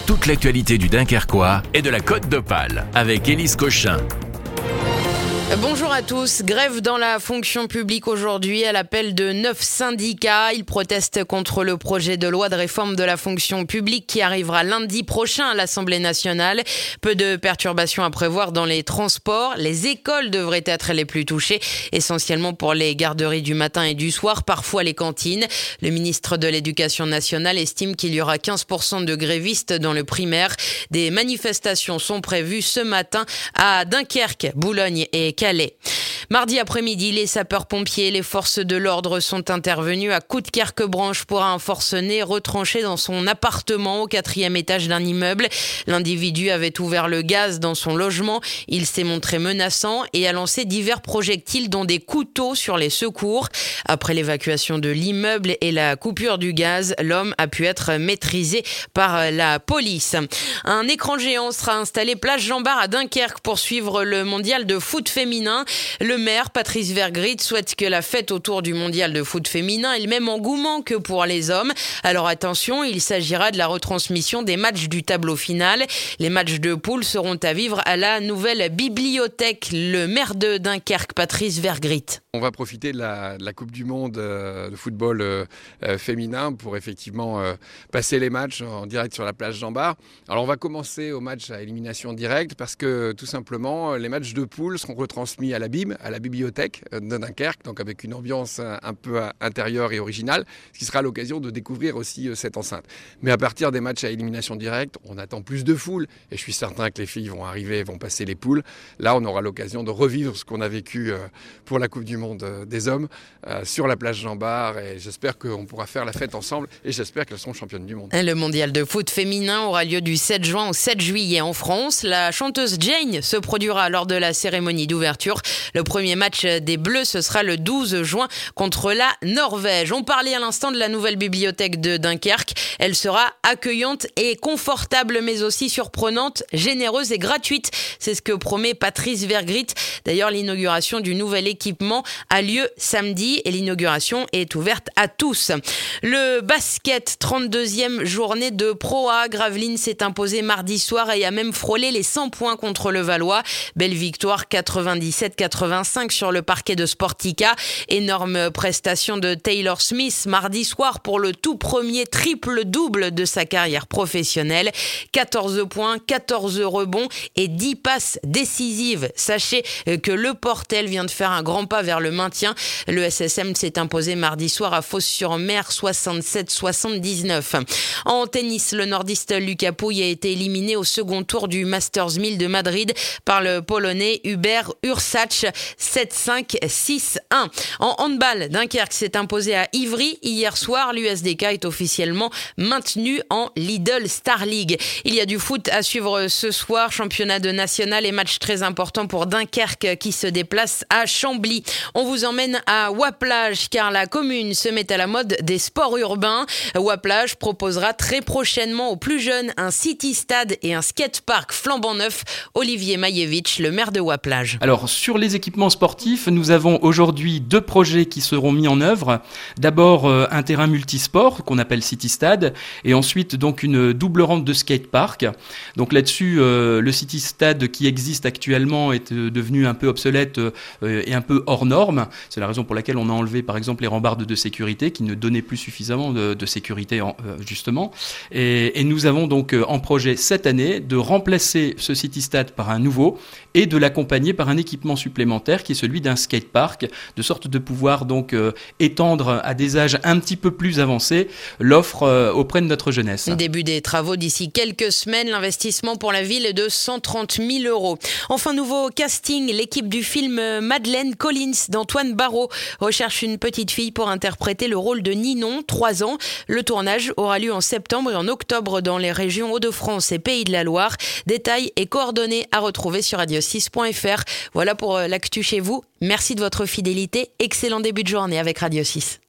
toute l'actualité du Dunkerquois et de la Côte d'Opale avec Élise Cochin. Bonjour à tous. Grève dans la fonction publique aujourd'hui à l'appel de 9 syndicats. Ils protestent contre le projet de loi de réforme de la fonction publique qui arrivera lundi prochain à l'Assemblée nationale. Peu de perturbations à prévoir dans les transports. Les écoles devraient être les plus touchées, essentiellement pour les garderies du matin et du soir, parfois les cantines. Le ministre de l'Éducation nationale estime qu'il y aura 15% de grévistes dans le primaire. Des manifestations sont prévues ce matin à Dunkerque, Boulogne et Calais. Mardi après-midi, les sapeurs-pompiers et les forces de l'ordre sont intervenus à Coudekerque-Branche pour un forcené retranché dans son appartement au 4e étage d'un immeuble. L'individu avait ouvert le gaz dans son logement. Il s'est montré menaçant et a lancé divers projectiles dont des couteaux sur les secours. Après l'évacuation de l'immeuble et la coupure du gaz, l'homme a pu être maîtrisé par la police. Un écran géant sera installé place Jean-Bart à Dunkerque pour suivre le mondial de foot féminin. Le maire, Patrice Vergrit, souhaite que la fête autour du mondial de foot féminin ait le même engouement que pour les hommes. Alors attention, il s'agira de la retransmission des matchs du tableau final. Les matchs de poule seront à vivre à la nouvelle bibliothèque. Le maire de Dunkerque, Patrice Vergrit. On va profiter de la Coupe du Monde de football féminin pour effectivement passer les matchs en direct sur la place Jean-Bart. Alors on va commencer au match à élimination directe parce que tout simplement les matchs de poule seront retransmis à la BIM, à la bibliothèque de Dunkerque, donc avec une ambiance un peu intérieure et originale, ce qui sera l'occasion de découvrir aussi cette enceinte. Mais à partir des matchs à élimination directe, on attend plus de foule et je suis certain que les filles vont arriver, vont passer les poules. Là, on aura l'occasion de revivre ce qu'on a vécu pour la Coupe du Monde des hommes sur la place Jean-Bart et j'espère qu'on pourra faire la fête ensemble et j'espère qu'elles seront championnes du monde. Le mondial de foot féminin aura lieu du 7 juin au 7 juillet en France. La chanteuse Jane se produira lors de la cérémonie d'ouverture. Le premier match des Bleus, ce sera le 12 juin contre la Norvège. On parlait à l'instant de la nouvelle bibliothèque de Dunkerque. Elle sera accueillante et confortable, mais aussi surprenante, généreuse et gratuite. C'est ce que promet Patrice Vergrit. D'ailleurs, l'inauguration du nouvel équipement a lieu samedi et l'inauguration est ouverte à tous. Le basket, 32e journée de Pro A. Gravelines s'est imposé mardi soir et a même frôlé les 100 points contre le Valois. Belle victoire 97-85 sur le parquet de Sportica. Énorme prestation de Taylor Smith mardi soir pour le tout premier triple-double de sa carrière professionnelle. 14 points, 14 rebonds et 10 passes décisives. Sachez que le Portel vient de faire un grand pas vers le maintien. Le SSM s'est imposé mardi soir à Fos-sur-Mer 67-79. En tennis, le nordiste Lucas Pouille a été éliminé au second tour du Masters 1000 de Madrid par le Polonais Hubert Hurkacz 7-5, 6-1. En handball, Dunkerque s'est imposé à Ivry hier soir. L'USDK est officiellement maintenu en Lidl Star League. Il y a du foot à suivre ce soir. Championnat de national et match très important pour Dunkerque qui se déplace à Chambly. On vous emmène à Waplage car la commune se met à la mode des sports urbains. Waplage proposera très prochainement aux plus jeunes un city-stade et un skatepark flambant neuf. Olivier Maïevitch, le maire de Waplage. Alors, sur les équipements sportifs, nous avons aujourd'hui 2 projets qui seront mis en œuvre. D'abord, un terrain multisport qu'on appelle City Stade et ensuite donc une double rampe de skatepark. Donc là-dessus, le City Stade qui existe actuellement est devenu un peu obsolète et un peu hors norme. C'est la raison pour laquelle on a enlevé par exemple les rambardes de sécurité qui ne donnaient plus suffisamment de sécurité justement. Et nous avons donc en projet cette année de remplacer ce City Stade par un nouveau et de l'accompagner par un équipement supplémentaire qui est celui d'un skatepark, de sorte de pouvoir donc étendre à des âges un petit peu plus avancés l'offre auprès de notre jeunesse. Début des travaux d'ici quelques semaines, l'investissement pour la ville est de 130 000 €. Enfin, nouveau casting, l'équipe du film Madeleine Collins d'Antoine Barraud recherche une petite fille pour interpréter le rôle de Ninon, 3 ans. Le tournage aura lieu en septembre et en octobre dans les régions Hauts-de-France et Pays de la Loire. Détails et coordonnées à retrouver sur radio6.fr. Voilà pour l'actu chez vous. Merci de votre fidélité. Excellent début de journée avec Radio 6.